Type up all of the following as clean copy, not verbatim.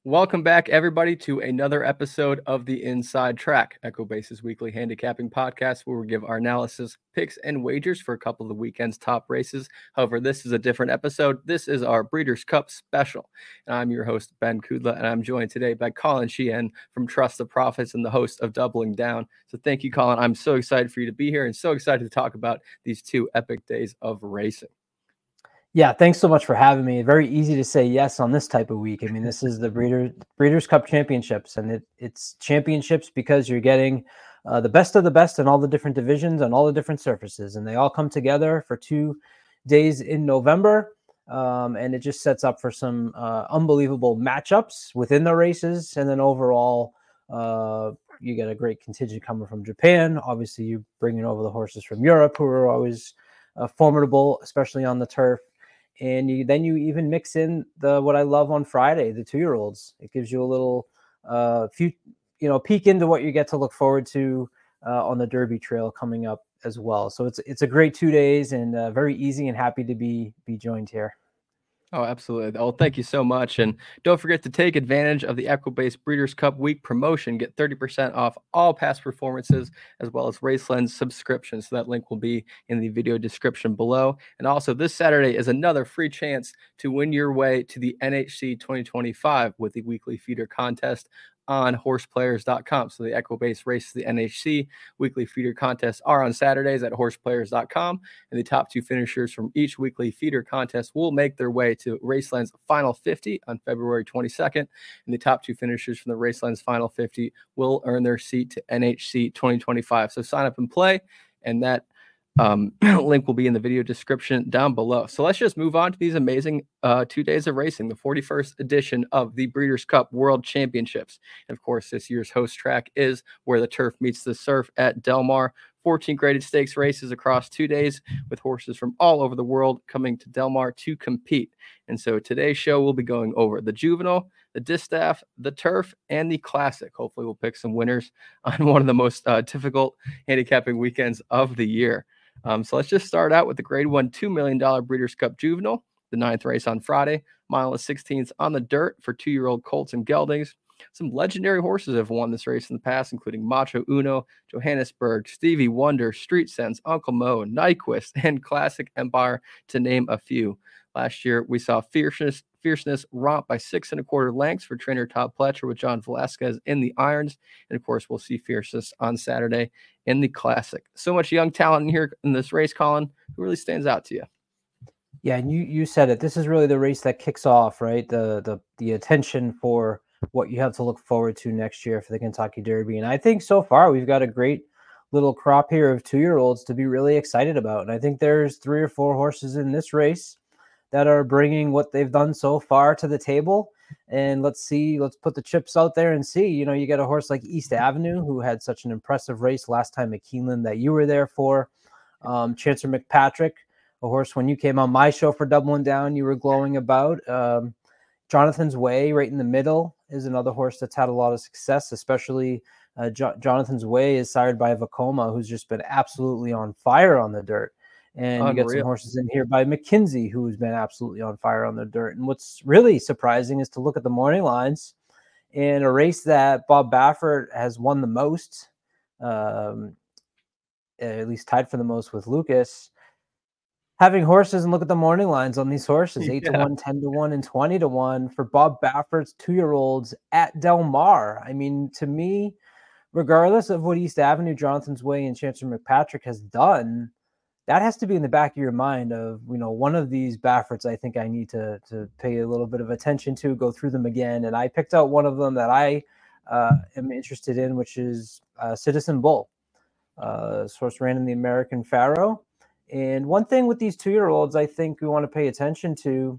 Welcome back, everybody, to another episode of the Inside Track, Equibase's weekly handicapping podcast, where we give our analysis, picks, and wagers for a couple of the weekend's top races. However, this is a different episode. This is our Breeders' Cup special. And I'm your host, Ben Kudla, and I'm joined today by Colin Sheehan from Trust the Profits and the host of Doubling Down. So thank you, Colin. I'm so excited for you to be here and so excited to talk about these two epic days of racing. Yeah, thanks so much for having me. Very easy to say yes on this type of week. I mean, this is the Breeders' Cup Championships, and it's championships because you're getting the best of the best in all the different divisions on all the different surfaces, and they all come together for 2 days in November, and it just sets up for some unbelievable matchups within the races, and then overall, you get a great contingent coming from Japan. Obviously, you bringing over the horses from Europe, who are always formidable, especially on the turf. And then you even mix in what I love on Friday, the 2-year-olds. It gives you a little peek into what you get to look forward to on the Derby Trail coming up as well. So it's a great 2 days and very easy, and happy to be joined here. Oh, absolutely. Oh, thank you so much. And don't forget to take advantage of the Equibase Breeders' Cup Week promotion. Get 30% off all past performances, as well as Raceland's subscriptions. So that link will be in the video description below. And also, this Saturday is another free chance to win your way to the NHC 2025 with the weekly feeder contest on horseplayers.com. So the Equibase race, the NHC weekly feeder contests are on Saturdays at horseplayers.com, and the top 2 finishers from each weekly feeder contest will make their way to Raceland's Final 50 on February 22nd, and the top 2 finishers from the Raceland's Final 50 will earn their seat to NHC 2025. So sign up and play, and that link will be in the video description down below. So let's just move on to these amazing 2 days of racing, the 41st edition of the Breeders' Cup World Championships. And of course, this year's host track is where the turf meets the surf at Del Mar. 14 graded stakes races across 2 days with horses from all over the world coming to Del Mar to compete. And so today's show will be going over the Juvenile, the Distaff, the Turf, and the Classic. Hopefully we'll pick some winners on one of the most difficult handicapping weekends of the year. So let's just start out with the Grade 1 $2 million Breeders' Cup Juvenile, the 9th race on Friday, mile and 16ths on the dirt for 2-year-old colts and geldings. Some legendary horses have won this race in the past, including Macho Uno, Johannesburg, Stevie Wonder, Street Sense, Uncle Mo, Nyquist, and Classic Empire, to name a few. Last year, we saw Fierceness romp by 6 1/4 lengths for trainer Todd Pletcher with John Velasquez in the irons. And of course, we'll see Fierceness on Saturday in the Classic. So much young talent in here in this race, Colin. Who really stands out to you? Yeah, and you said it. This is really the race that kicks off, right? The attention for what you have to look forward to next year for the Kentucky Derby. And I think so far we've got a great little crop here of 2-year-olds to be really excited about. And I think there's 3 or 4 horses in this race that are bringing what they've done so far to the table. And let's put the chips out there and see. You get a horse like East Avenue, who had such an impressive race last time at Keeneland that you were there for. Chancer McPatrick, a horse when you came on my show for Doubling Down, you were glowing about. Jonathan's Way, right in the middle, is another horse that's had a lot of success, especially Jonathan's Way is sired by Vekoma, who's just been absolutely on fire on the dirt. And you got some horses in here by McKinsey, who's been absolutely on fire on the dirt. And what's really surprising is to look at the morning lines in a race that Bob Baffert has won the most, at least tied for the most with Lucas. Having horses and look at the morning lines on these horses, 8-1, 10-1, and 20-1 for Bob Baffert's 2-year-olds at Del Mar. I mean, to me, regardless of what East Avenue, Jonathan's Way, and Chancer McPatrick has done, that has to be in the back of your mind of, one of these Bafferts I think I need to pay a little bit of attention to, go through them again. And I picked out one of them that I am interested in, which is Citizen Bull. This horse ran in the American Pharoah. And one thing with these 2-year-olds I think we want to pay attention to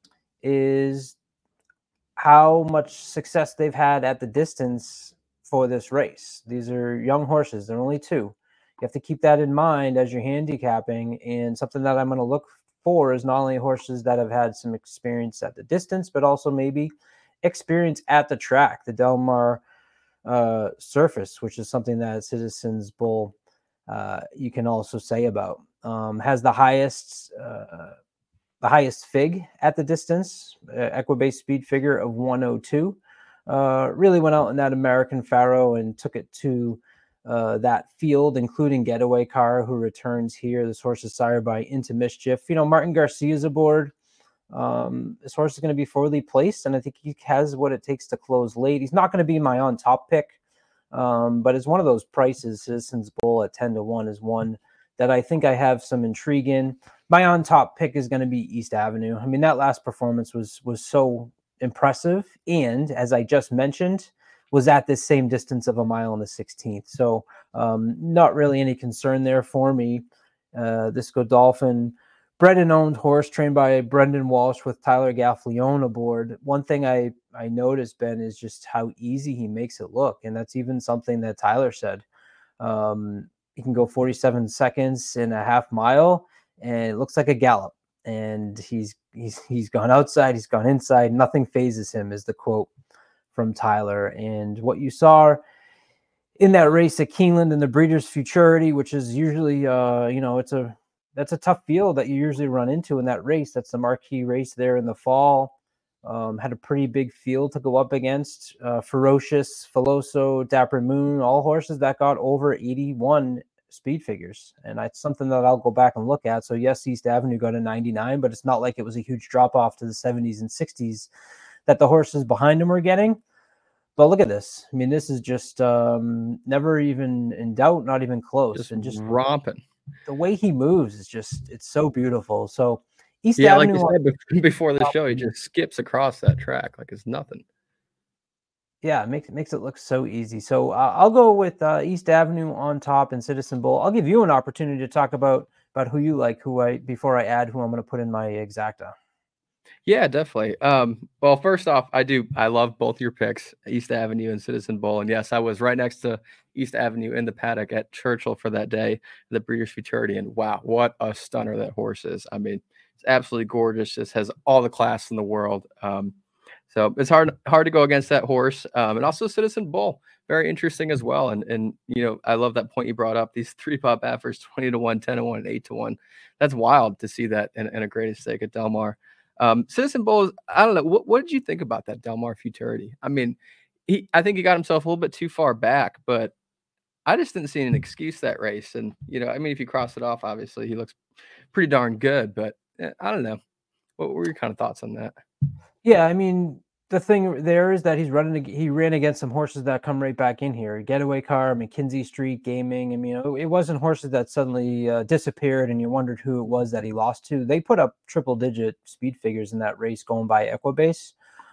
is how much success they've had at the distance for this race. These are young horses. They're only 2. You have to keep that in mind as you're handicapping. And something that I'm going to look for is not only horses that have had some experience at the distance, but also maybe experience at the track, the Del Mar surface, which is something that Citizens Bull you can also say about. Has the highest fig at the distance, Equibase speed figure of 102. really went out in that American Pharaoh and took it to that field, including Getaway Car, who returns here. This horse is sired by Into Mischief. Martin Garcia's aboard. This horse is going to be forwardly placed, and I think he has what it takes to close late. He's not going to be my on top pick, but it's one of those prices. Citizens Bull at 10-1 is one that I think I have some intrigue in. My on top pick is going to be East Avenue. I mean, that last performance was so impressive, and as I just mentioned, was at this same distance of a mile in the 16th. So not really any concern there for me. This Godolphin bred and owned horse trained by Brendan Walsh with Tyler Gaffleone aboard. One thing I noticed, Ben, is just how easy he makes it look. And that's even something that Tyler said. He can go 47 seconds in a half mile, and it looks like a gallop. And he's gone outside, he's gone inside. Nothing phases him, is the quote from Tyler. And what you saw in that race at Keeneland in the Breeders' Futurity, which is usually, that's a tough field that you usually run into in that race. That's the marquee race there in the fall. Had a pretty big field to go up against. Ferocious, Filoso, Dapper Moon, all horses that got over 81 speed figures. And that's something that I'll go back and look at. So yes, East Avenue got a 99, but it's not like it was a huge drop off to the 70s and 60s that the horses behind him were getting. But look at this. I mean, this is just never even in doubt, not even close. And just romping. The way he moves is just, it's so beautiful. So East Avenue, like you said before the show, he just skips across that track like it's nothing. Yeah, it makes it look so easy. So I'll go with East Avenue on top and Citizen Bull. I'll give you an opportunity to talk about who you like, before I add who I'm going to put in my exacta. Yeah, definitely. Well, first off, I love both your picks, East Avenue and Citizen Bull. And yes, I was right next to East Avenue in the paddock at Churchill for that day, the Breeders' Futurity. And wow, what a stunner that horse is. I mean, it's absolutely gorgeous. Just has all the class in the world. So it's hard to go against that horse. And also Citizen Bull, very interesting as well. And I love that point you brought up. These 3-pop offers, 20-1, 10-1, and 8-1. That's wild to see that in a graded stake at Del Mar. Citizen Bull, I don't know. What did you think about that Del Mar Futurity? I mean, I think he got himself a little bit too far back, but I just didn't see an excuse that race. And, if you cross it off, obviously he looks pretty darn good, but I don't know. What were your kind of thoughts on that? Yeah, I mean, the thing there is that he ran against some horses that come right back in here. Getaway Car, McKinsey Street, Gaming. I mean, it wasn't horses that suddenly disappeared and you wondered who it was that he lost to. They put up triple-digit speed figures in that race going by Equibase.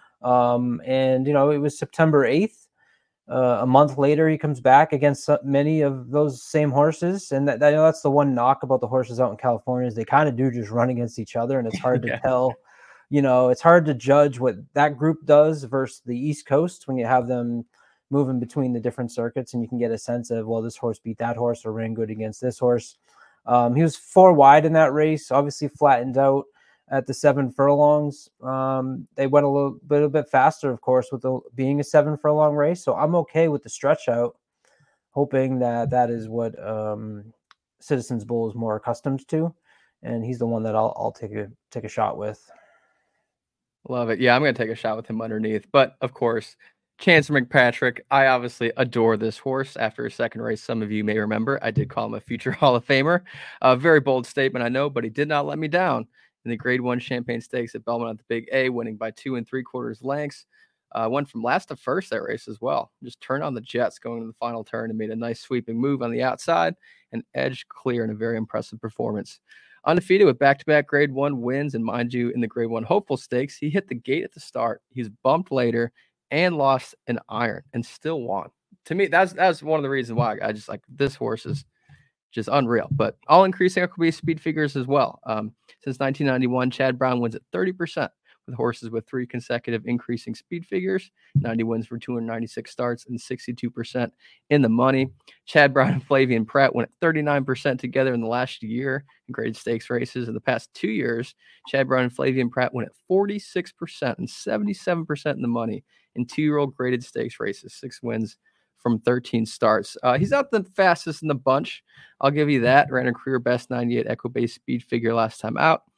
And, it was September 8th. A month later, he comes back against many of those same horses. And that's the one knock about the horses out in California is they kind of do just run against each other, and it's hard to tell. It's hard to judge what that group does versus the East Coast when you have them moving between the different circuits, and you can get a sense of, well, this horse beat that horse or ran good against this horse. He was 4 wide in that race, obviously flattened out at the 7 furlongs. They went a little bit faster, of course, with being a 7 furlong race. So I'm okay with the stretch out, hoping that is what Citizens Bull is more accustomed to. And he's the one that I'll take a shot with. Love it. Yeah, I'm going to take a shot with him underneath. But, of course, Chancer McPatrick, I obviously adore this horse. After his second race, some of you may remember, I did call him a future Hall of Famer. A very bold statement, I know, but he did not let me down in the Grade 1 Champagne Stakes at Belmont at the Big A, winning by 2 3/4 lengths. Went from last to first that race as well. Just turned on the jets going to the final turn and made a nice sweeping move on the outside and edged clear in a very impressive performance. Undefeated with back-to-back Grade 1 wins, and mind you, in the Grade 1 Hopeful Stakes, he hit the gate at the start. He's bumped later and lost an iron and still won. To me, that's one of the reasons why I just like this horse is just unreal. But all increasing Equibase speed figures as well. Since 1991, Chad Brown wins at 30% with horses with 3 consecutive increasing speed figures. 90 wins for 296 starts and 62% in the money. Chad Brown and Flavian Pratt went at 39% together in the last year in graded stakes races. In the past 2 years, Chad Brown and Flavian Pratt went at 46% and 77% in the money in 2-year-old graded stakes races. 6 wins from 13 starts. He's not the fastest in the bunch. I'll give you that. Ran a career best 98 Equibase speed figure last time out.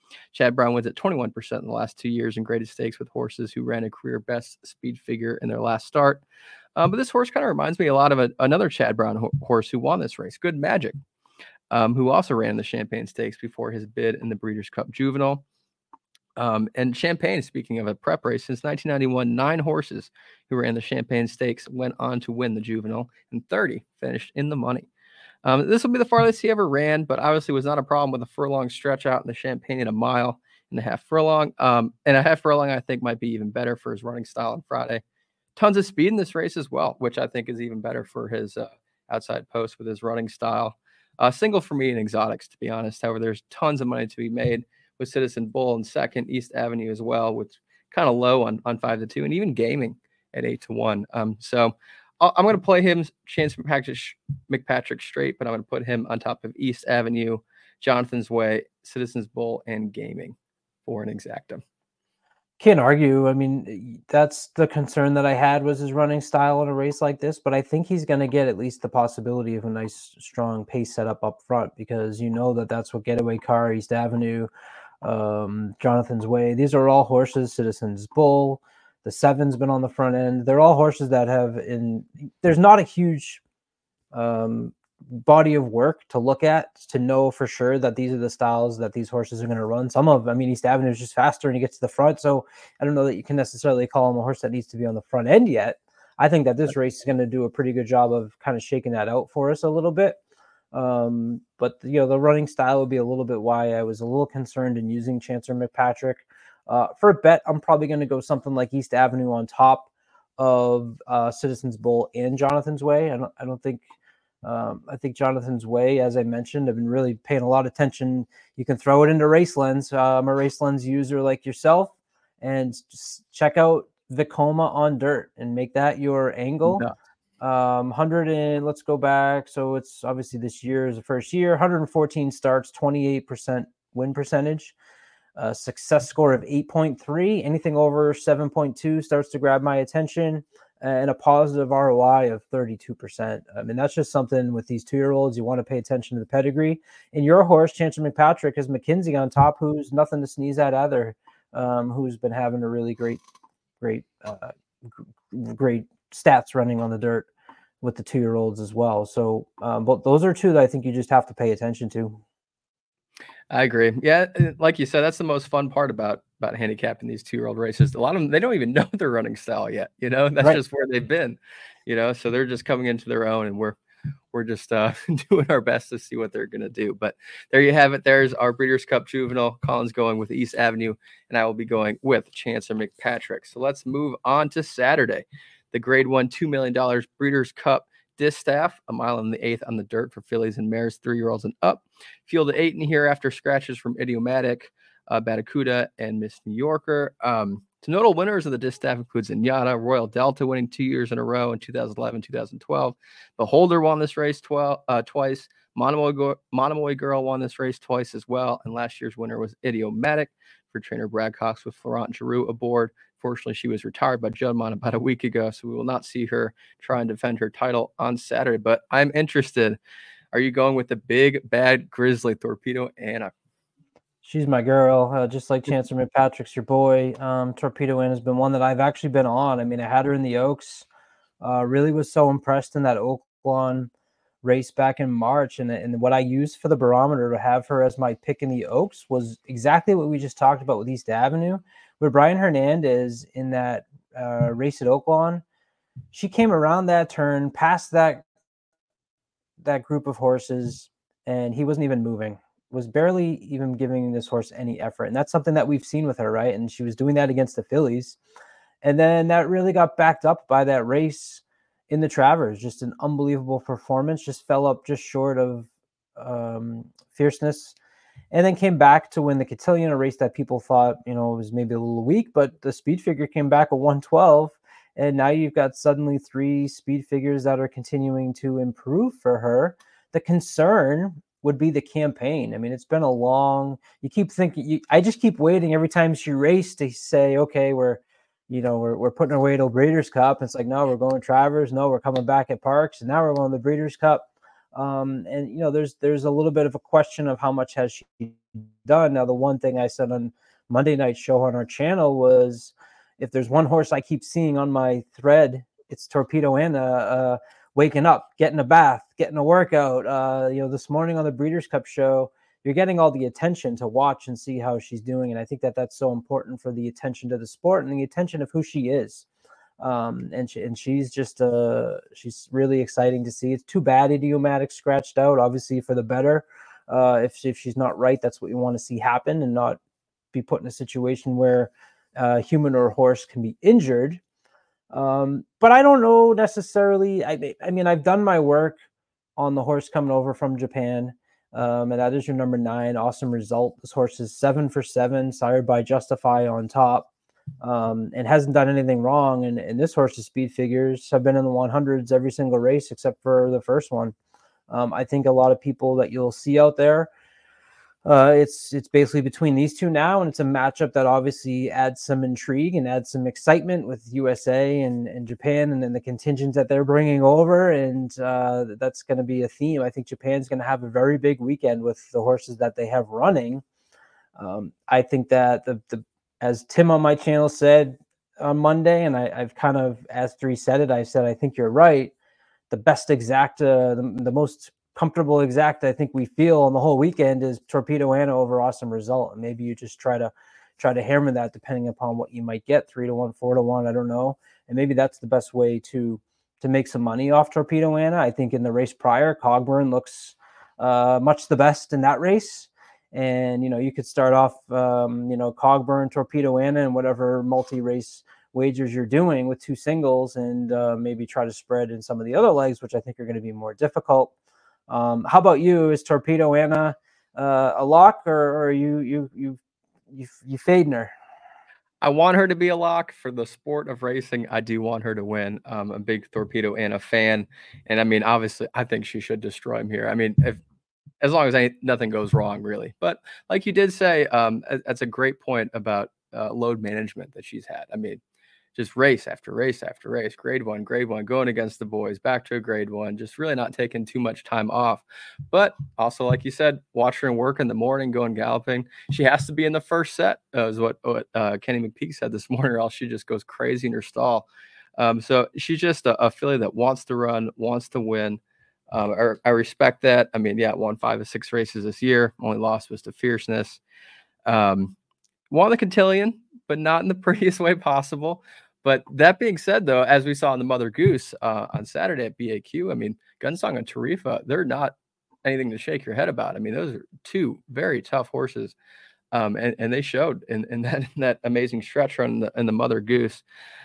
Chad Brown wins at 21% in the last 2 years in graded stakes with horses who ran a career best speed figure in their last start. But this horse kind of reminds me a lot of another Chad Brown horse who won this race, Good Magic, who also ran the Champagne Stakes before his bid in the Breeders' Cup Juvenile. And Champagne, speaking of a prep race, since 1991, 9 horses who ran the Champagne Stakes went on to win the Juvenile, and 30 finished in the money. This will be the farthest he ever ran, but obviously was not a problem with a furlong stretch out in the Champagne at a mile and a half furlong. And a half furlong, I think, might be even better for his running style on Friday. Tons of speed in this race as well, which I think is even better for his outside post with his running style. Single for me in exotics, to be honest. However, there's tons of money to be made with Citizen Bull in second, East Avenue as well, with kind of low on 5-2, and even gaming at 8-1. So I'm going to play him Chance McPatrick straight, but I'm going to put him on top of East Avenue, Jonathan's Way, Citizens Bull, and gaming for an exacta. Can't argue. I mean, that's the concern that I had was his running style in a race like this, but I think he's going to get at least the possibility of a nice, strong pace setup up front, because you know that's what Getaway Car, East Avenue, Jonathan's Way, these are all horses. Citizens Bull, the 7's been on the front end. They're all horses that have there's not a huge body of work to look at to know for sure that these are the styles that these horses are going to run. East Avenue is just faster and he gets to the front. So I don't know that you can necessarily call him a horse that needs to be on the front end yet. I think that this race is going to do a pretty good job of kind of shaking that out for us a little bit. But the running style would be a little bit why I was a little concerned in using Chancer McPatrick. For a bet, I'm probably going to go something like East Avenue on top of Citizens Bull and Jonathan's Way. I think Jonathan's Way, as I mentioned, I've been really paying a lot of attention. You can throw it into Race Lens. I'm a Race Lens user like yourself, and just check out Vekoma on dirt and make that your angle. Yeah. 100 and let's go back. So it's obviously this year is the first year. 114 starts, 28% win percentage. Success score of 8.3. Anything over 7.2 starts to grab my attention, and a positive ROI of 32%. I mean, that's just something with these 2-year-olds. You want to pay attention to the pedigree. And your horse, Chancer McPatrick, has McKinsey on top, who's nothing to sneeze at either, who's been having a really great stats running on the dirt with the 2-year-olds as well. So, but those are two that I think you just have to pay attention to. I agree. Yeah, like you said, that's the most fun part about handicapping these 2-year-old races. A lot of them, they don't even know their running style yet. That's right. Just where they've been. So they're just coming into their own, and we're just doing our best to see what they're going to do. But there you have it. There's our Breeders' Cup Juvenile. Colin's going with East Avenue, and I will be going with Chancer McPatrick. So let's move on to Saturday. The Grade 1 $2 million Breeders' Cup Distaff, a mile in the 8th on the dirt for fillies and mares, 3-year-olds and up. Field of 8 in here after scratches from Idiomatic, Batacuda, and Miss New Yorker. The notable winners of the Distaff includes Zenyatta, Royal Delta winning 2 years in a row in 2011, 2012. Beholder won this race twice. Monomoy Girl won this race twice as well. And last year's winner was Idiomatic for trainer Brad Cox with Florent Giroux aboard. Fortunately, she was retired by Juddmonte about a week ago, so we will not see her try and defend her title on Saturday. But I'm interested. Are you going with the big, bad Grizzly, Torpedo Anna? She's my girl, just like Chancer McPatrick's your boy. Torpedo Anna has been one that I've actually been on. I mean, I had her in the Oaks. Really was so impressed in that Oaklawn race back in March. And what I used for the barometer to have her as my pick in the Oaks was exactly what we just talked about with East Avenue. With Brian Hernandez in that race at Oaklawn, she came around that turn, past that group of horses, and he wasn't even moving, was barely even giving this horse any effort. And that's something that we've seen with her, right? And she was doing that against the fillies. And then that really got backed up by that race in the Travers. Just an unbelievable performance, just fell up just short of fierceness. And then came back to win the Cotillion, a race that people thought, was maybe a little weak, but the speed figure came back at 112. And now you've got suddenly 3 speed figures that are continuing to improve for her. The concern would be the campaign. I mean, it's been a long, you keep thinking, I just keep waiting every time she raced to say, okay, we're putting our way to Breeders' Cup. It's like, no, we're going Travers. No, we're coming back at Parks. And now we're going to the Breeders' Cup. And there's a little bit of a question of how much has she done. Now, the one thing I said on Monday night show on our channel was, if there's one horse I keep seeing on my thread, it's Torpedo Anna, waking up, getting a bath, getting a workout. This morning on the Breeders' Cup show, you're getting all the attention to watch and see how she's doing. And I think that that's so important for the attention to the sport and the attention of who she is. She's just she's really exciting to see. It's too bad Idiomatic scratched out, obviously for the better. If she's not right, that's what you want to see happen, and not be put in a situation where human or horse can be injured. But I don't know necessarily. I mean, I've done my work on the horse coming over from Japan. And that is your number 9. Awesome result. This horse is 7 for 7, sired by Justify on top, and hasn't done anything wrong. And this horse's speed figures have been in the 100s every single race except for the first one. I think a lot of people that you'll see out there, it's basically between these two now, and it's a matchup that obviously adds some intrigue and adds some excitement with USA and Japan, and then the contingents that they're bringing over, and that's going to be a theme. I think Japan's going to have a very big weekend with the horses that they have running. I think that as Tim on my channel said on Monday, and I've kind of, after he said it, I said, I think you're right. The best exact, the most comfortable exact I think we feel on the whole weekend is Torpedo Anna over Awesome Result. And maybe you just try to hammer that depending upon what you might get, 3-1, 4-1, I don't know. And maybe that's the best way to make some money off Torpedo Anna. I think in the race prior, Cogburn looks much the best in that race. And, you could start off, Cogburn, Torpedo Anna, and whatever multi-race wagers you're doing with 2 singles, and maybe try to spread in some of the other legs, which I think are going to be more difficult. How about you? Is Torpedo Anna a lock, or are you fading her? I want her to be a lock for the sport of racing. I do want her to win. I'm a big Torpedo Anna fan, and I mean, obviously, I think she should destroy him here. I mean, as long as nothing goes wrong, really. But like you did say, that's a great point about load management that she's had. I mean, just race after race after race, grade one, going against the boys, back to a grade 1, just really not taking too much time off. But also, like you said, watch her in work in the morning, going galloping. She has to be in the first set, is what Kenny McPeak said this morning, or else she just goes crazy in her stall. So she's just a filly that wants to run, wants to win. I respect that. I mean, won 5 of 6 races this year. Only loss was to Fierceness. Won the Cotillion, but not in the prettiest way possible. But that being said, though, as we saw in the Mother Goose on Saturday at BAQ, I mean, Gunsong and Tarifa, they're not anything to shake your head about. I mean, those are 2 very tough horses. And they showed in that amazing stretch run in the Mother Goose.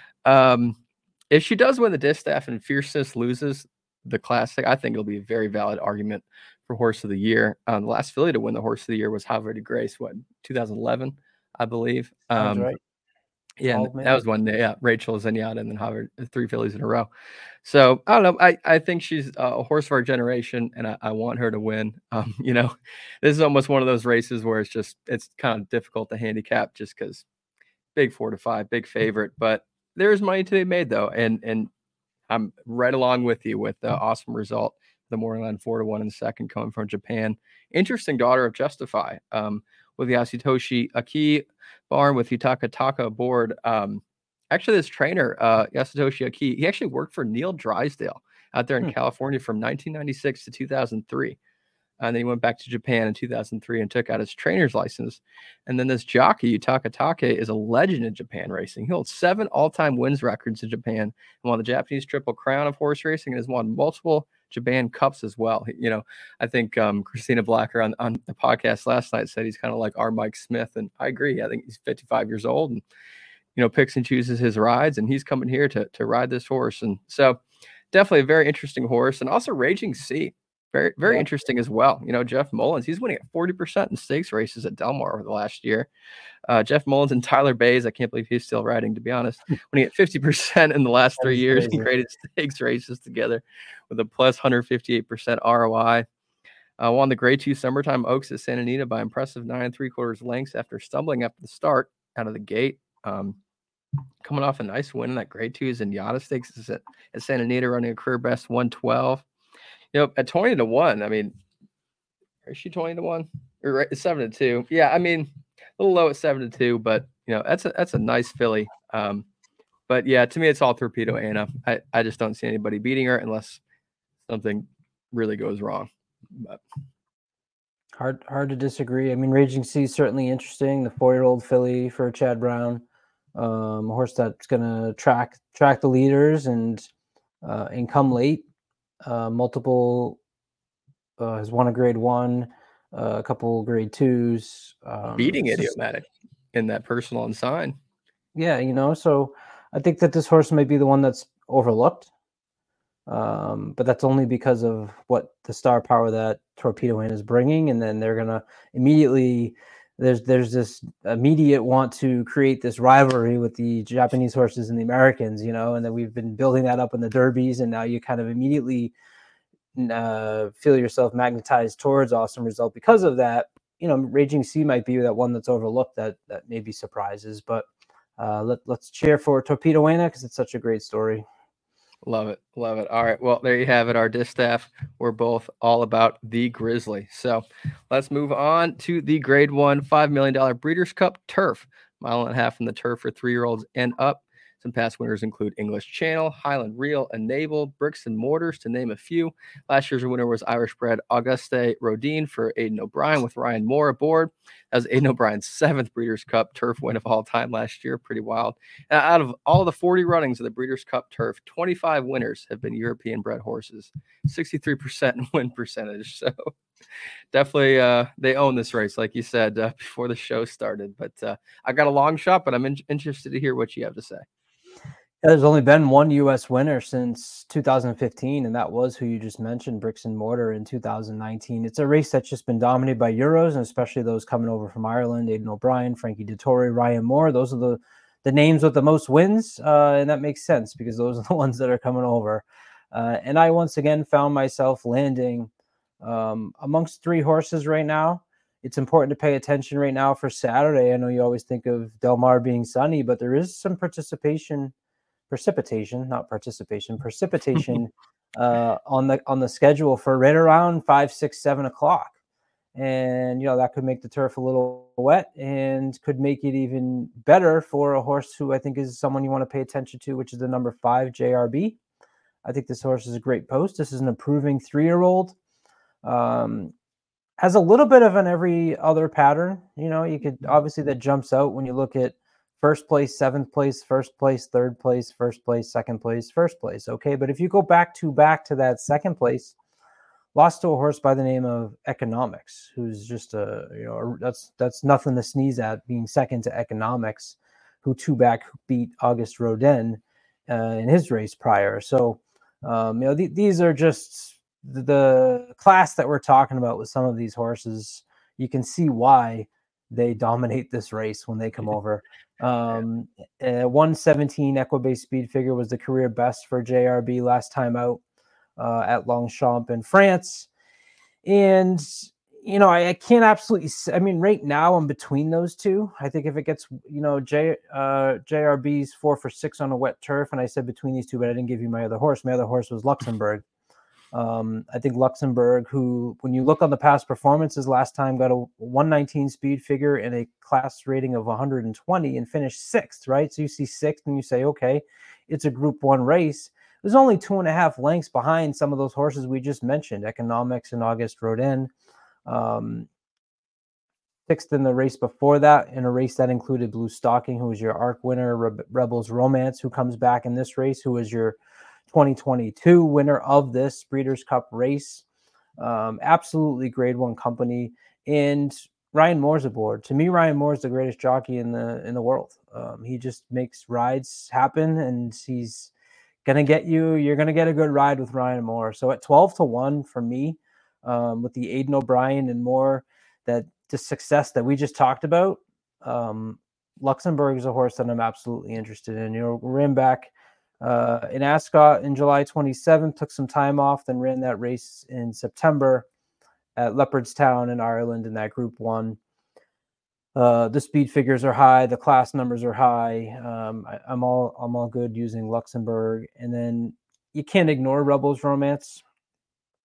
If she does win the Distaff and Fierceness loses the Classic, I think it'll be a very valid argument for Horse of the Year. The last filly to win the Horse of the Year was Havre de Grace, 2011, I believe. Sounds right. Yeah, that was one day. Yeah, Rachel Zenyatta and then Havre, 3 fillies in a row. So I don't know. I think she's a horse of our generation, and I want her to win. This is almost one of those races where it's kind of difficult to handicap just because big 4 to 5, big favorite. But there is money to be made though, and I'm right along with you with the Awesome Result. The morning line 4-1 in the second, coming from Japan. Interesting daughter of Justify. With Yasutoshi Aki barn with Yutaka Taka aboard. Actually, this trainer, Yasutoshi Aki, he actually worked for Neil Drysdale out there in California from 1996 to 2003. And then he went back to Japan in 2003 and took out his trainer's license. And then this jockey, Yutaka Take, is a legend in Japan racing. He holds 7 all-time wins records in Japan and won the Japanese Triple Crown of horse racing and has won multiple Japan Cups as well. I think Christina Blacker on the podcast last night said he's kind of like our Mike Smith. And I agree. I think he's 55 years old and, picks and chooses his rides. And he's coming here to ride this horse. And so definitely a very interesting horse. And also Raging Sea. Very, very interesting as well. Jeff Mullins, he's winning at 40% in stakes races at Del Mar over the last year. Jeff Mullins and Tyler Bays, I can't believe he's still riding, to be honest, winning at 50% in the last 3 years in graded stakes races together with a plus 158% ROI. Won the Grade 2 Summertime Oaks at Santa Anita by impressive 9 3/4 lengths after stumbling up the start out of the gate. Coming off a nice win in that Grade 2 Zenyatta Stakes at Santa Anita, running a career best 112. At 20-1, I mean, is she 20-1 or 7-2? Yeah, I mean, a little low at 7-2, but that's a nice filly. But yeah, to me, it's all Torpedo Anna. I just don't see anybody beating her unless something really goes wrong. But hard to disagree. I mean, Raging Sea is certainly interesting. The 4-year-old filly for Chad Brown, a horse that's going to track the leaders and come late. Multiple has won a grade 1, a couple grade 2s. Beating Idiomatic in that personal and sign. Yeah, so I think that this horse might be the one that's overlooked. But that's only because of what the star power that Torpedo Anna is bringing, and then they're gonna immediately there's this immediate want to create this rivalry with the Japanese horses and the Americans, and then we've been building that up in the derbies, and now you kind of immediately feel yourself magnetized towards Awesome Result because of that. Raging Sea might be that one that's overlooked that maybe surprises, but let's cheer for Torpedo Anna because it's such a great story. Love it. All right. Well, there you have it. Our distaff, we're both all about the Grizzly. So let's move on to the grade 1 $5 million Breeders' Cup Turf. 1.5 miles from the turf for 3-year-olds and up. Some past winners include English Channel, Highland Real, Enable, Bricks and Mortars, to name a few. Last year's winner was Irish bred Auguste Rodin for Aidan O'Brien with Ryan Moore aboard. That was Aidan O'Brien's 7th Breeders' Cup Turf win of all time last year. Pretty wild. And out of all the 40 runnings of the Breeders' Cup Turf, 25 winners have been European bred horses, 63% win percentage. So definitely they own this race, like you said before the show started. But I got a long shot, but I'm interested to hear what you have to say. There's only been one U.S. winner since 2015, and that was who you just mentioned, Bricks and Mortar, in 2019. It's a race that's just been dominated by Euros, and especially those coming over from Ireland: Aidan O'Brien, Frankie Dettori, Ryan Moore. Those are the names with the most wins, and that makes sense because those are the ones that are coming over. And I once again found myself landing amongst 3 horses right now. It's important to pay attention right now for Saturday. I know you always think of Del Mar being sunny, but there is some precipitation on the schedule for right around 5, 6, 7 o'clock. And, that could make the turf a little wet and could make it even better for a horse who I think is someone you want to pay attention to, which is the number 5, JRB. I think this horse is a great post. This is an improving 3-year-old. Has a little bit of an every other pattern. You could obviously that jumps out when you look at first place, 7th place, first place, 3rd place, first place, 2nd place, first place. Okay. But if you go back to that 2nd place, lost to a horse by the name of Economics, who's just that's nothing to sneeze at, being second to Economics, who beat Auguste Rodin in his race prior. So, these are just the class that we're talking about with some of these horses. You can see why they dominate this race when they come over. 117 Equibase speed figure was the career best for JRB last time out at Longchamp in France. And, I can't absolutely, right now I'm between those two. I think if it gets, JRB's 4 for 6 on a wet turf, and I said between these two, but I didn't give you my other horse. My other horse was Luxembourg. I think Luxembourg, who, when you look on the past performances, last time got a 119 speed figure and a class rating of 120 and finished 6th, right? So you see 6th and you say, okay, it's a Group 1 race. It was only 2.5 lengths behind some of those horses we just mentioned, Economics and Auguste Rodin. 6th in the race before that, in a race that included Blue Stocking, who was your ARC winner, Rebels Romance, who comes back in this race, who was your 2022 winner of this Breeders' Cup race. Absolutely grade 1 company. And Ryan Moore's aboard. To me, Ryan Moore is the greatest jockey in the world. He just makes rides happen, and he's gonna get you're gonna get a good ride with Ryan Moore. So at 12-1 for me, with the Aidan O'Brien and Moore, that the success that we just talked about, Luxembourg is a horse that I'm absolutely interested in. Ran back in Ascot in July 27th, took some time off, then ran that race in September at Leopardstown in Ireland in that Group 1. The speed figures are high, the class numbers are high. I'm all good using Luxembourg, and then you can't ignore Rebels Romance.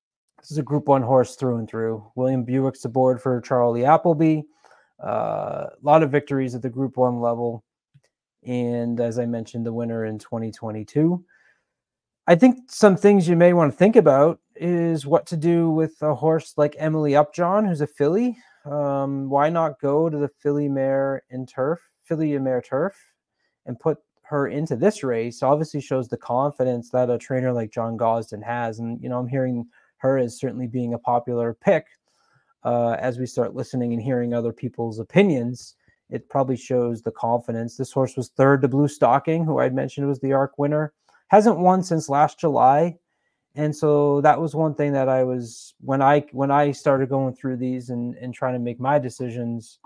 This is a Group 1 horse through and through. William Buick's aboard for Charlie Appleby. A lot of victories at the Group 1 level. And as I mentioned, the winner in 2022. I think some things you may want to think about is what to do with a horse like Emily Upjohn, who's a filly. Why not go to the Filly Mare Turf, and put her into this race? Obviously shows the confidence that a trainer like John Gosden has. And, you know, I'm hearing her as certainly being a popular pick. As we start listening and hearing other people's opinions, it probably shows the confidence. This horse was third to Blue Stocking, who I'd mentioned was the ARC winner. Hasn't won since last July. And so that was one thing that I was, when I started going through these and trying to make my decisions,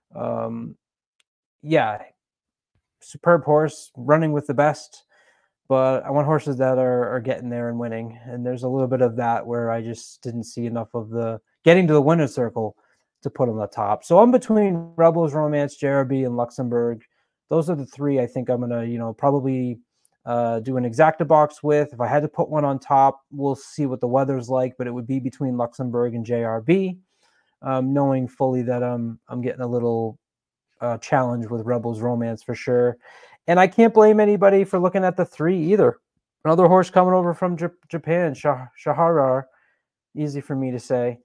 superb horse, running with the best, but I want horses that are getting there and winning. And there's a little bit of that where I just didn't see enough of the getting to the winner's circle to put on the top. So I'm between Rebels Romance, JRB, and Luxembourg. Those are the three I think I'm going to, probably do an exacta box with. If I had to put one on top, we'll see what the weather's like, but it would be between Luxembourg and JRB, knowing fully that I'm getting a little challenge with Rebels Romance for sure. And I can't blame anybody for looking at the three either. Another horse coming over from Japan, Shaharar, easy for me to say.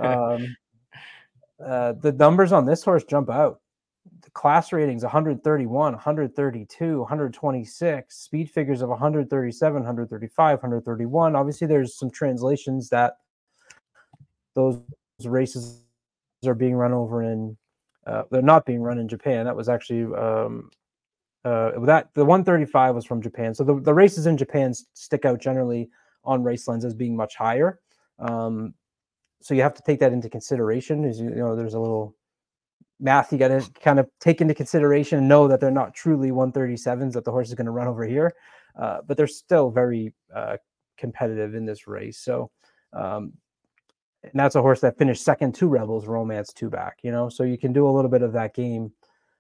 The numbers on this horse jump out. The class ratings 131, 132, 126, speed figures of 137, 135, 131. Obviously, there's some translations that those races are being run over in, they're not being run in Japan. That was actually, the 135 was from Japan. So the races in Japan stick out generally on Racelands as being much higher. So you have to take that into consideration. As there's a little math you got to kind of take into consideration and know that they're not truly 137s that the horse is going to run over here, but they're still very competitive in this race. So, and that's a horse that finished second to Rebels Romance 2 back, so you can do a little bit of that game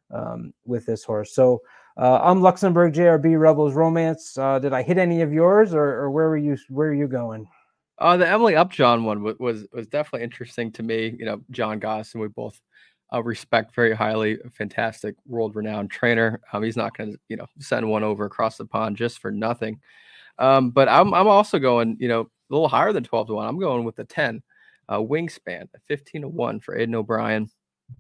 with this horse. So I'm Luxembourg, JRB, Rebels Romance. Did I hit any of yours, or where are you going? The Emily Upjohn one was definitely interesting to me. John Gosden, we both respect very highly. A fantastic, world-renowned trainer. He's not going to send one over across the pond just for nothing. But I'm also going a little higher than 12-1. I'm going with the 10 Wingspan, 15-1 for Aidan O'Brien.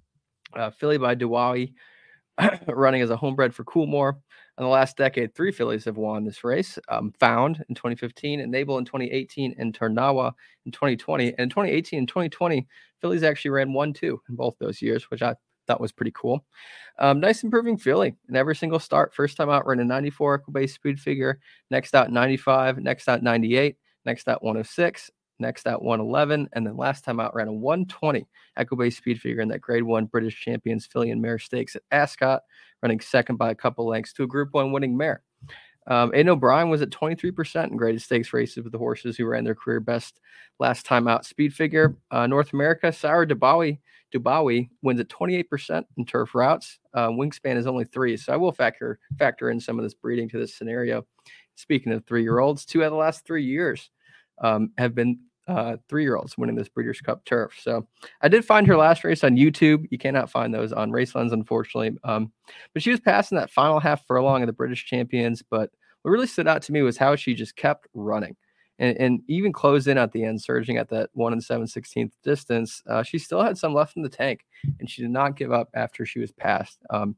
Filly by Duwawi, running as a homebred for Coolmore. In the last decade, 3 fillies have won this race. Found in 2015, Enable in 2018, and Tarnawa in 2020. And in 2018 and 2020, fillies actually ran 1-2 in both those years, which I thought was pretty cool. Nice improving filly in every single start. First time out, ran a 94 Equibase speed figure. Next out, 95. Next out, 98. Next out, 106. Next out, 111. And then last time out, ran a 120 Equibase speed figure in that Grade 1 British Champions Filly and Mare Stakes at Ascot, running second by a couple lengths to a Group 1 winning mare. Aidan O'Brien was at 23% in graded stakes races with the horses who ran their career best last time out speed figure. North America, Sarah Dubawi wins at 28% in turf routes. Wingspan is only 3, so I will factor in some of this breeding to this scenario. Speaking of 3-year-olds, 2 out of the last 3 years have been 3-year-olds winning this Breeders' Cup turf. So I did find her last race on YouTube. You cannot find those on Racelands, unfortunately. But she was passing that final half furlong of the British Champions. But what really stood out to me was how she just kept running and even closed in at the end, surging at that 1 7/16 distance. She still had some left in the tank, and she did not give up after she was passed. And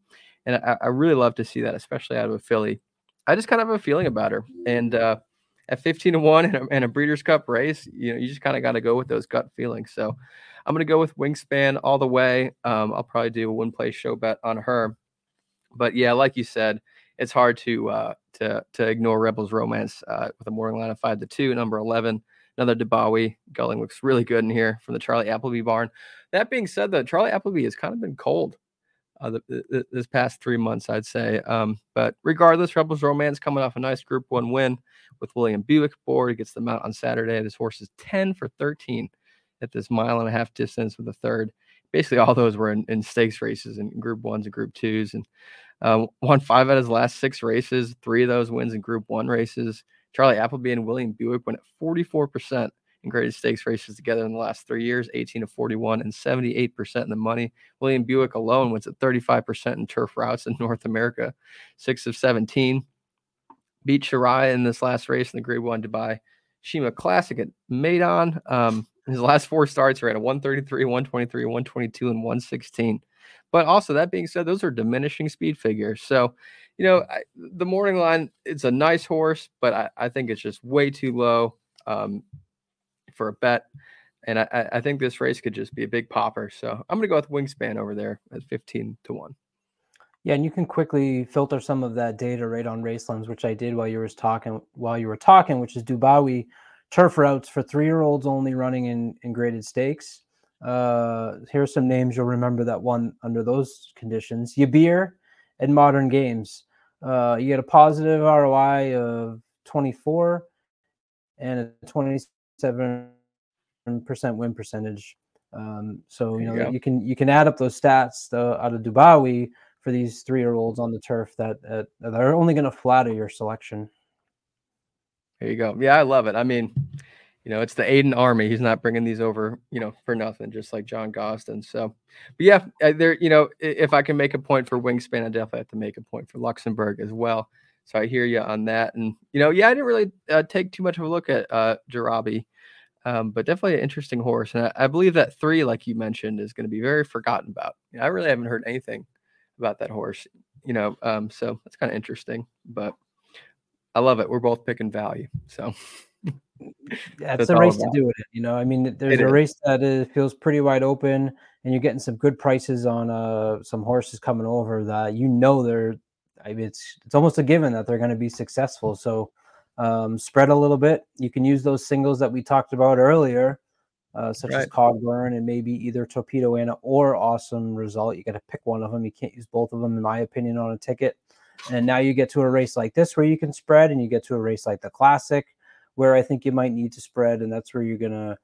I really love to see that, especially out of a filly. I just kind of have a feeling about her. And at 15-1 in a Breeders' Cup race, you just kind of got to go with those gut feelings. So I'm going to go with Wingspan all the way. I'll probably do a win-play show bet on her. But yeah, like you said, it's hard to ignore Rebels Romance with a morning line of 5-2, number 11. Another Dubawi. Gulling looks really good in here from the Charlie Appleby barn. That being said, though, Charlie Appleby has kind of been cold this past 3 months, I'd say. But regardless, Rebels Romance coming off a nice Group 1 win with William Buick aboard. He gets the mount on Saturday. This horse is 10 for 13 at this 1.5-mile distance with the third. Basically, all those were in stakes races and Group 1s and Group 2s. And won 5 out of his last 6 races. 3 of those wins in Group 1 races. Charlie Appleby and William Buick went at 44% in graded stakes races together in the last 3 years, 18 of 41 and 78% in the money. William Buick alone wins at 35% in turf routes in North America, 6 of 17. Beat Shirai in this last race in the Grade 1 Dubai Shima Classic at Maidan. His last 4 starts are at a 133, 123, 122, and 116. But also, that being said, those are diminishing speed figures. So, the morning line, it's a nice horse, but I think it's just way too low for a bet. And I think this race could just be a big popper. So I'm going to go with Wingspan over there at 15 to 1. Yeah, and you can quickly filter some of that data right on Racelands, which I did while you were talking, which is Dubawi turf routes for 3-year-olds only running in graded stakes. Here's some names you'll remember that won under those conditions. Yabir and Modern Games. You get a positive ROI of 24 and a 27% win percentage. So you can add up those stats out of Dubawi for these 3-year-olds on the turf that are only going to flatter your selection. There you go. Yeah, I love it. I mean, it's the Aiden Army. He's not bringing these over, for nothing, just like John Gosden. So, but yeah, there, if I can make a point for Wingspan, I definitely have to make a point for Luxembourg as well. So I hear you on that. And, I didn't really take too much of a look at Jarabi, but definitely an interesting horse. And I believe that 3, like you mentioned, is going to be very forgotten about. I really haven't heard anything about that horse, so that's kind of interesting, but I love it. We're both picking value. So yeah, it's a race to do it. I mean, there's a race that feels pretty wide open, and you're getting some good prices on some horses coming over that it's almost a given that they're going to be successful. So spread a little bit. You can use those singles that we talked about earlier, such as Cogburn and maybe either Torpedo Anna or Awesome Result. You got to pick one of them. You can't use both of them, in my opinion, on a ticket. And now you get to a race like this where you can spread, and you get to a race like the Classic where I think you might need to spread, and that's where you're going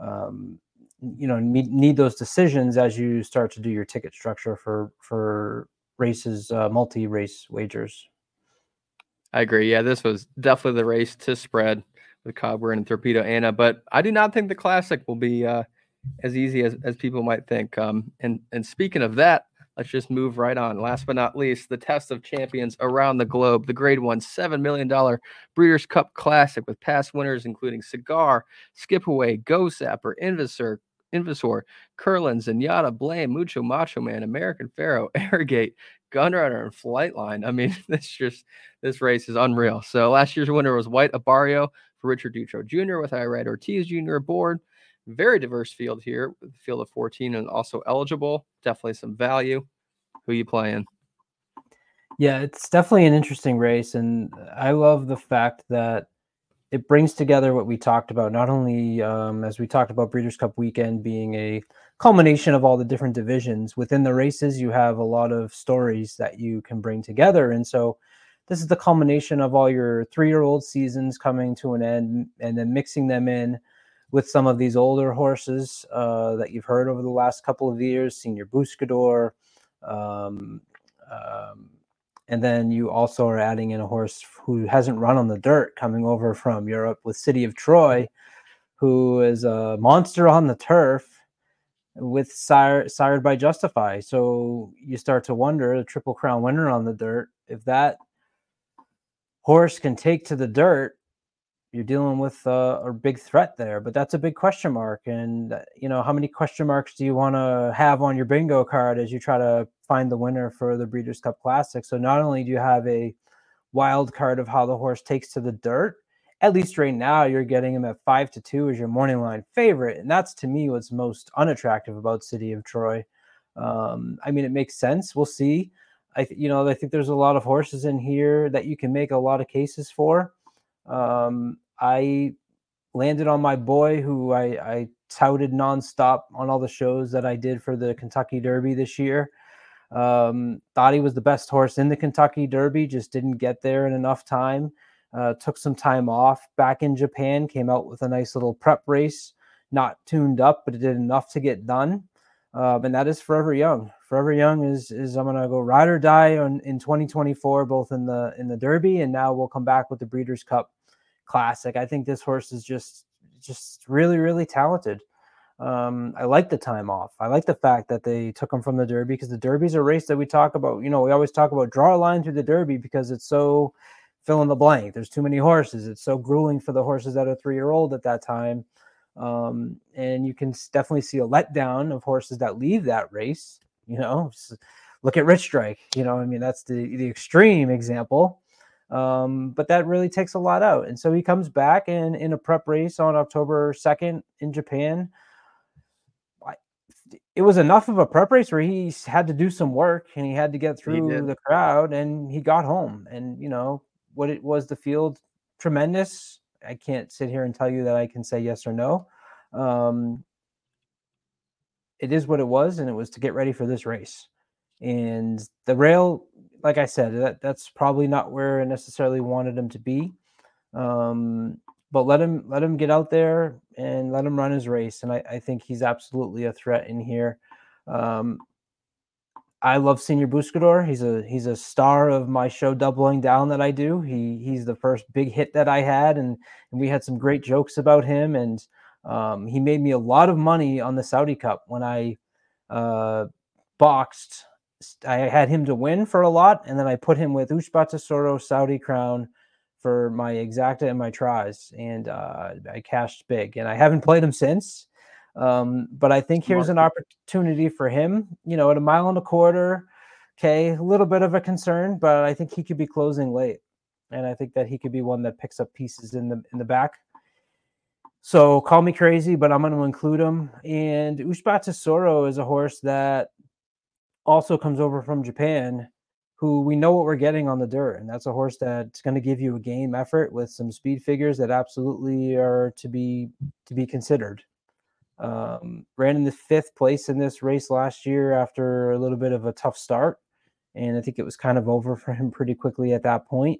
to need those decisions as you start to do your ticket structure for races, multi-race wagers. I agree. Yeah, this was definitely the race to spread with Cogburn and Torpedo Anna, but I do not think the Classic will be as easy as people might think. And speaking of that, let's just move right on. Last but not least, the Test of Champions around the globe, the Grade 1 $7 million Breeders' Cup Classic with past winners including Cigar, Skipaway, Go Zapper, Invisor, Curlin, Zenyatta, Blame, Mucho Macho Man, American Pharaoh, Arrogate, Gunrunner, and Flightline. I mean, this race is unreal. So last year's winner was White Abario for Richard Dutro Jr. with Irad Ortiz Jr. aboard. Very diverse field here, with a field of 14 and also eligible. Definitely some value. Who you playing? Yeah, it's definitely an interesting race, and I love the fact that it brings together what we talked about, not only as we talked about Breeders' Cup weekend being a culmination of all the different divisions. Within the races, you have a lot of stories that you can bring together. And so this is the culmination of all your 3-year-old seasons coming to an end, and then mixing them in with some of these older horses that you've heard over the last couple of years, Senior Buscador, and then you also are adding in a horse who hasn't run on the dirt coming over from Europe with City of Troy, who is a monster on the turf with sired by Justify. So you start to wonder, the Triple Crown winner on the dirt, if that horse can take to the dirt, you're dealing with a big threat there. But that's a big question mark. And, how many question marks do you want to have on your bingo card as you try to find the winner for the Breeders' Cup Classic? So not only do you have a wild card of how the horse takes to the dirt, at least right now you're getting him at 5-2 as your morning line favorite. And that's, to me, what's most unattractive about City of Troy. I mean, it makes sense. We'll see. I think there's a lot of horses in here that you can make a lot of cases for. I landed on my boy, who I touted nonstop on all the shows that I did for the Kentucky Derby this year. Thought he was the best horse in the Kentucky Derby, just didn't get there in enough time. Took some time off back in Japan, came out with a nice little prep race, not tuned up, but it did enough to get done. And that is Forever Young. Forever Young is I'm going to go ride or die in 2024, both in the Derby, and now we'll come back with the Breeders' Cup Classic. I think this horse is just just really, really talented. I like the time off. I like the fact that they took him from the Derby, because the Derby's a race that we talk about. We always talk about draw a line through the Derby because it's so fill in the blank. There's too many horses. It's so grueling for the horses that are 3-year-old at that time. And you can definitely see a letdown of horses that leave that race. Look at Rich Strike. That's the extreme example. But that really takes a lot out. And so he comes back and in a prep race on October 2nd in Japan. It was enough of a prep race where he had to do some work and he had to get through the crowd, and he got home. And, what it was, the field, tremendous. I can't sit here and tell you that I can say yes or no. It is what it was, and it was to get ready for this race. And the rail, like I said, that's probably not where I necessarily wanted him to be. But let him get out there and let him run his race. And I think he's absolutely a threat in here. I love Senior Buscador. He's a star of my show Doubling Down that I do. He's the first big hit that I had, and we had some great jokes about him. And he made me a lot of money on the Saudi Cup when I boxed. I had him to win for a lot, and then I put him with Ushba Tesoro, Saudi Crown for my exacta and my tries, and I cashed big. And I haven't played him since. But I think here's an opportunity for him, at 1.25 miles. Okay, a little bit of a concern, but I think he could be closing late, and I think that he could be one that picks up pieces in the back. So call me crazy, but I'm going to include him. And Ushba Tesoro is a horse that also comes over from Japan, who we know what we're getting on the dirt, and that's a horse that's going to give you a game effort with some speed figures that absolutely are to be considered. Ran in the 5th place in this race last year after a little bit of a tough start, and I think it was kind of over for him pretty quickly at that point.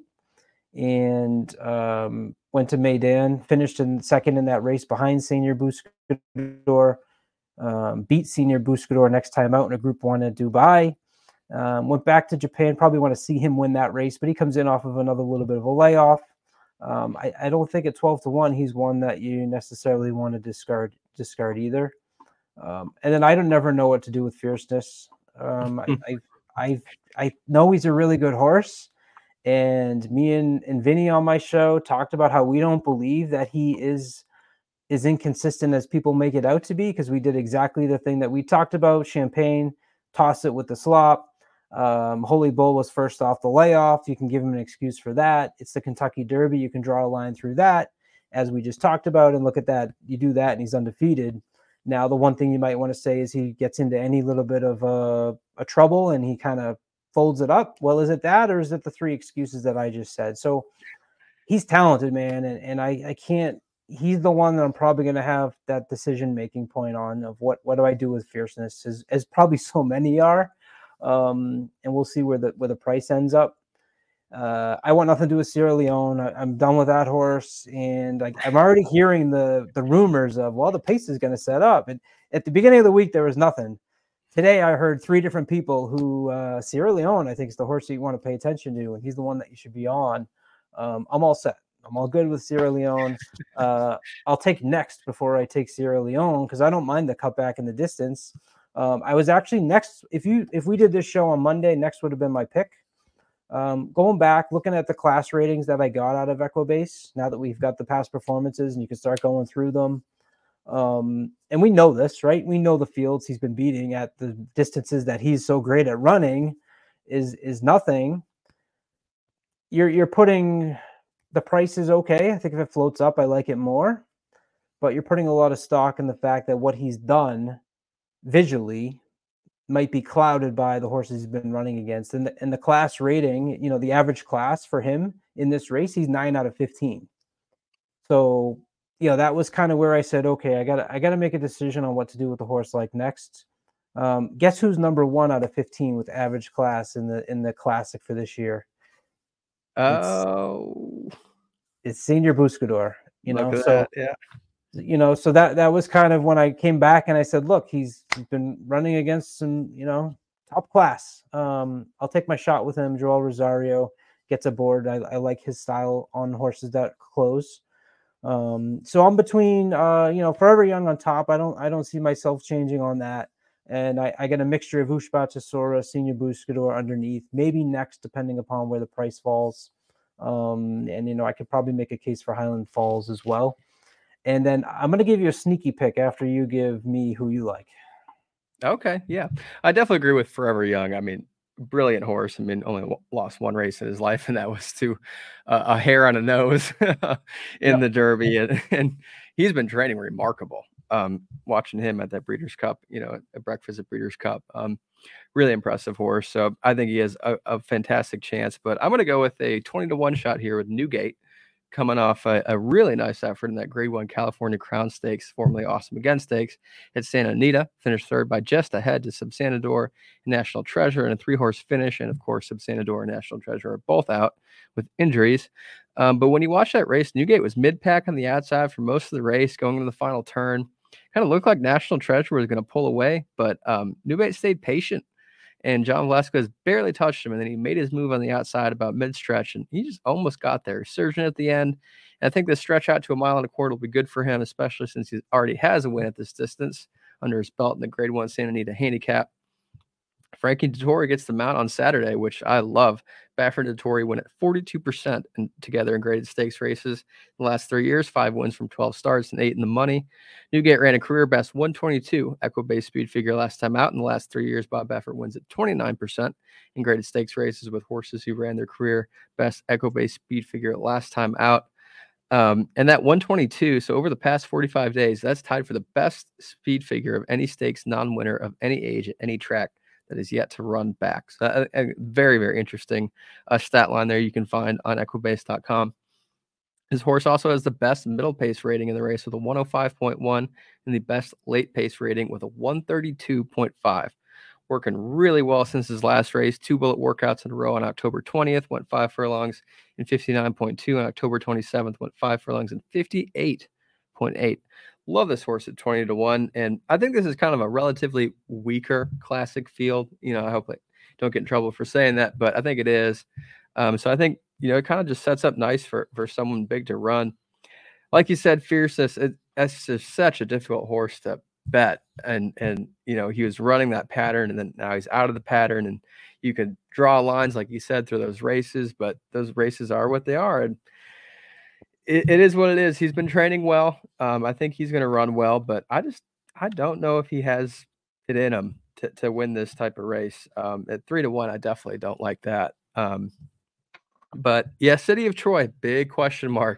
And went to Meydan, finished in second in that race behind Senior Buscador, beat Senior Buscador next time out in a Group 1 at Dubai. Went back to Japan, probably want to see him win that race, but he comes in off of another little bit of a layoff. I don't think at 12-1 he's one that you necessarily want to discard either. And then I don't never know what to do with Fierceness. I know he's a really good horse, and me and Vinny on my show talked about how we don't believe that he is inconsistent as people make it out to be, because we did exactly the thing that we talked about. Champagne, toss it with the slop. Holy Bull was first off the layoff. You can give him an excuse for that. It's the Kentucky Derby. You can draw a line through that, as we just talked about, and look at that. You do that and he's undefeated. Now, the one thing you might want to say is he gets into any little bit of a trouble and he kind of folds it up. Well, is it that, or is it the 3 excuses that I just said? So he's talented, man. And I can't, he's the one that I'm probably going to have that decision-making point on of what do I do with Fierceness, as probably so many are. And we'll see where the price ends up. I want nothing to do with Sierra Leone. I'm done with that horse. And I'm already hearing the rumors of, well, the pace is going to set up. And at the beginning of the week, there was nothing. Today, I heard 3 different people who Sierra Leone, I think, is the horse that you want to pay attention to. And he's the one that you should be on. I'm all set. I'm all good with Sierra Leone. I'll take Next before I take Sierra Leone, because I don't mind the cutback in the distance. I was actually Next. If we did this show on Monday, Next would have been my pick. Going back, looking at the class ratings that I got out of Equibase, now that we've got the past performances and you can start going through them. And we know this, right? We know the fields he's been beating at the distances that he's so great at running is nothing. You're putting the price is okay. I think if it floats up, I like it more. But you're putting a lot of stock in the fact that what he's done visually might be clouded by the horses he's been running against. And the class rating, the average class for him in this race, he's 9 out of 15. So, that was kind of where I said, okay, I gotta make a decision on what to do with the horse like Next. Guess who's number 1 out of 15 with average class in the classic for this year? It's Senior Buscador, that, yeah. So that was kind of when I came back and I said, look, he's been running against some, top class. I'll take my shot with him. Joel Rosario gets aboard. I like his style on horses that close. So I'm between, Forever Young on top. I don't see myself changing on that. And I get a mixture of Ushbatasora, Senior Buscador underneath, maybe next, depending upon where the price falls. And I could probably make a case for Highland Falls as well. And then I'm going to give you a sneaky pick after you give me who you like. Okay, yeah, I definitely agree with Forever Young. I mean, brilliant horse. I mean, only lost one race in his life, and that was to a hair on a nose in Yep. the Derby, and he's been training remarkable. Watching him at that Breeders' Cup, at breakfast at Breeders' Cup, really impressive horse. So I think he has a fantastic chance. But I'm going to go with a 20-1 shot here with Newgate, coming off a really nice effort in that Grade 1 California Crown Stakes, formerly Awesome Again Stakes at Santa Anita. Finished third by just ahead to Subsanador and National Treasure, and a 3-horse finish. And of course, Subsanador and National Treasure are both out with injuries. But when you watch that race, Newgate was mid-pack on the outside for most of the race, going into the final turn. Kind of looked like National Treasure was going to pull away, but Newgate stayed patient. And John Velasquez barely touched him, and then he made his move on the outside about mid-stretch, and he just almost got there. Surging at the end. And I think the stretch out to 1.25 miles will be good for him, especially since he already has a win at this distance under his belt in the Grade 1 Santa Anita handicap. Frankie Dettori gets the mount on Saturday, which I love. Baffert and Dettori win at 42% together in graded stakes races. In the last 3 years, 5 wins from 12 starts and 8 in the money. Newgate ran a career best 122 Equibase speed figure last time out. In the last 3 years, Bob Baffert wins at 29% in graded stakes races with horses who ran their career best Equibase speed figure last time out. And that 122, so over the past 45 days, that's tied for the best speed figure of any stakes non-winner of any age at any track that is yet to run back. So a very, very interesting stat line there you can find on Equibase.com. His horse also has the best middle pace rating in the race with a 105.1 and the best late pace rating with a 132.5. Working really well since his last race. 2 bullet workouts in a row on October 20th, went 5 furlongs in 59.2. On October 27th, went 5 furlongs in 58.8. Love this horse at 20-1. And I think this is kind of a relatively weaker classic field. I hope I don't get in trouble for saying that, but I think it is. So I think, it kind of just sets up nice for someone big to run. Like you said, Fierceness, that's just such a difficult horse to bet. And he was running that pattern, and then now he's out of the pattern, and you can draw lines, like you said, through those races, but those races are what they are. And it is what it is. He's been training well. I think he's going to run well, but I don't know if he has it in him to win this type of race. At 3-1, I definitely don't like that. But yeah, City of Troy, big question mark,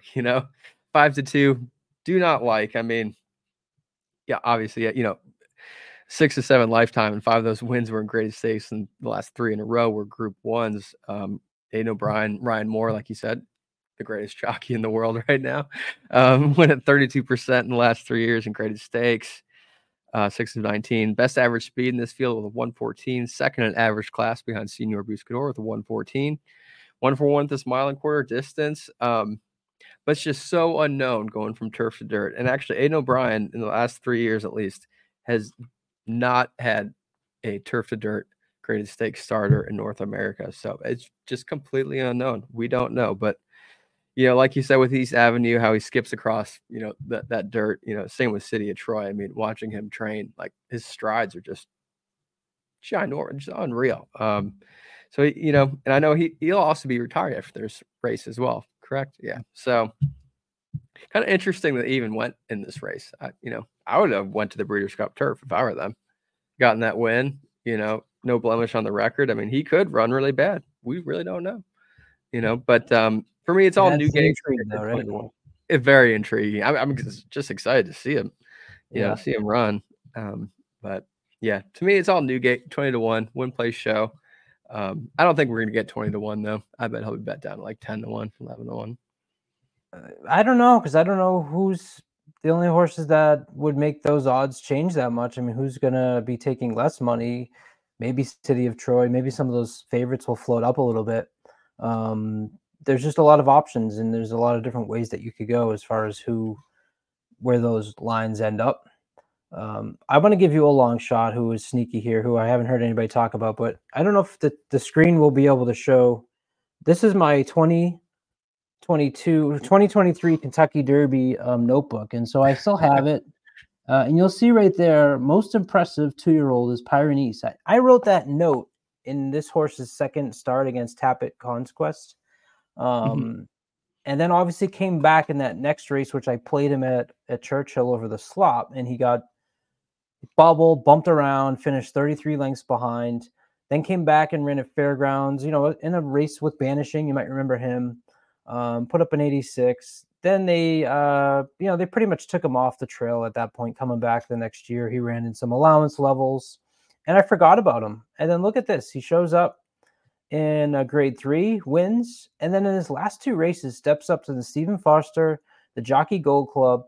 5-2, do not like. I mean, yeah, obviously, 6 to 7 lifetime, and 5 of those wins were in graded stakes, and the last 3 in a row were Group 1s. Aidan O'Brien, Ryan Moore, like you said, the greatest jockey in the world right now, went at 32% in the last 3 years in graded stakes. 6 of 19. Best average speed in this field with a 114. Second in average class behind Senior Buscador with a 114. 1-for-1 at this 1.25 mile distance. But it's just so unknown going from turf to dirt. And actually, Aidan O'Brien, in the last 3 years at least, has not had a turf to dirt graded stakes starter in North America. So it's just completely unknown. We don't know. But, like you said with East Avenue, how he skips across, that dirt, same with City of Troy. I mean, watching him train, like his strides are just ginormous, just unreal. So, and I know he'll also be retired after this race as well. Correct? Yeah. So kind of interesting that he even went in this race. I would have went to the Breeders' Cup Turf if I were them. Gotten that win, no blemish on the record. I mean, he could run really bad. We really don't know, but for me, it's all Newgate. Right? It's very intriguing. I'm just excited to see him, see him run. But yeah, to me, it's all Newgate, 20-1, win place show. I don't think we're going to get 20-1 though. I bet he'll be bet down to like 10-1, 11-1. I don't know, because I don't know who's the only horses that would make those odds change that much. I mean, who's going to be taking less money? Maybe City of Troy. Maybe some of those favorites will float up a little bit. There's just a lot of options, and there's a lot of different ways that you could go as far as where those lines end up. I want to give you a long shot who is sneaky here, who I haven't heard anybody talk about, but I don't know if the screen will be able to show. This is my 20 2023 Kentucky Derby notebook. And so I still have it. And you'll see right there, most impressive 2-year-old is Pyrenees. I wrote that note in this horse's second start against Tappet Conquest. And then obviously came back in that next race, which I played him at Churchill over the slop, and he got bobbled, bumped around, finished 33 lengths behind, then came back and ran at Fairgrounds, in a race with Banishing. You might remember him, put up an 86. Then they pretty much took him off the trail at that point. Coming back the next year, he ran in some allowance levels, and I forgot about him. And then look at this. He shows up in grade 3, wins, and then in his last 2 races steps up to the Stephen Foster, the Jockey Gold Club,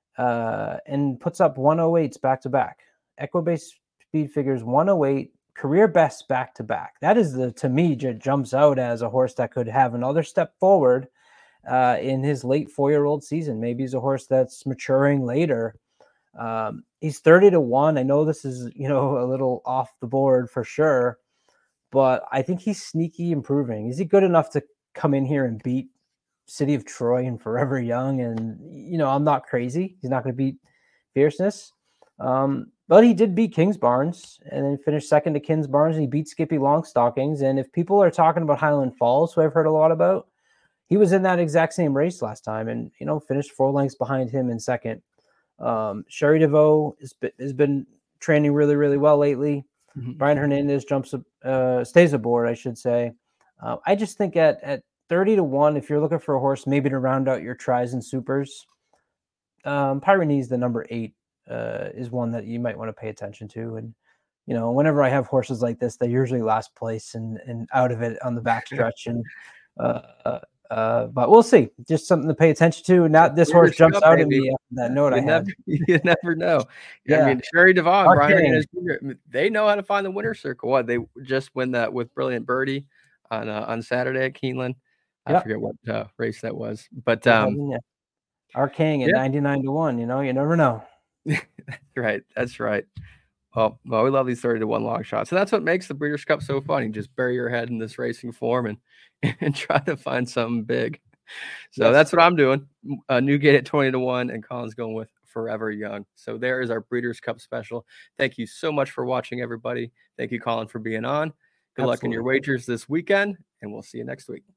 and puts up 108s back to back. Equibase speed figures 108, career best back to back. That is to me jumps out as a horse that could have another step forward in his late 4-year-old season. Maybe he's a horse that's maturing later. He's 30-1. I know this is a little off the board for sure, but I think he's sneaky improving. Is he good enough to come in here and beat City of Troy and Forever Young? And, I'm not crazy. He's not going to beat Fierceness. But he did beat Kingsbarns and then finished second to Kingsbarns, and he beat Skippy Longstockings. And if people are talking about Highland Falls, who I've heard a lot about, he was in that exact same race last time and, finished 4 lengths behind him in second. Sherry DeVoe has been training really, really well lately. Brian Hernandez stays aboard, I should say. I just think at 30-1, if you're looking for a horse maybe to round out your tries and supers, Pyrenees, the number 8, is one that you might want to pay attention to. And, whenever I have horses like this, they usually last place and out of it on the backstretch. And but we'll see. Just something to pay attention to. Not this horse jumps out at me after that note I had. You never know. Yeah. I mean, Sherry DeVoe, Brian, they know how to find the winner's circle. What, they just win that with Brilliant Birdie on Saturday at Keeneland. I forget what race that was, but Arcane at 99-1. You never know. Right, that's right. Well, we love these 30-1 long shots. So that's what makes the Breeders' Cup so fun. You just bury your head in this racing form and try to find something big. So that's what I'm doing. Newgate at 20-1, and Colin's going with Forever Young. So there is our Breeders' Cup special. Thank you so much for watching, everybody. Thank you, Colin, for being on. Good luck in your wagers this weekend, and we'll see you next week.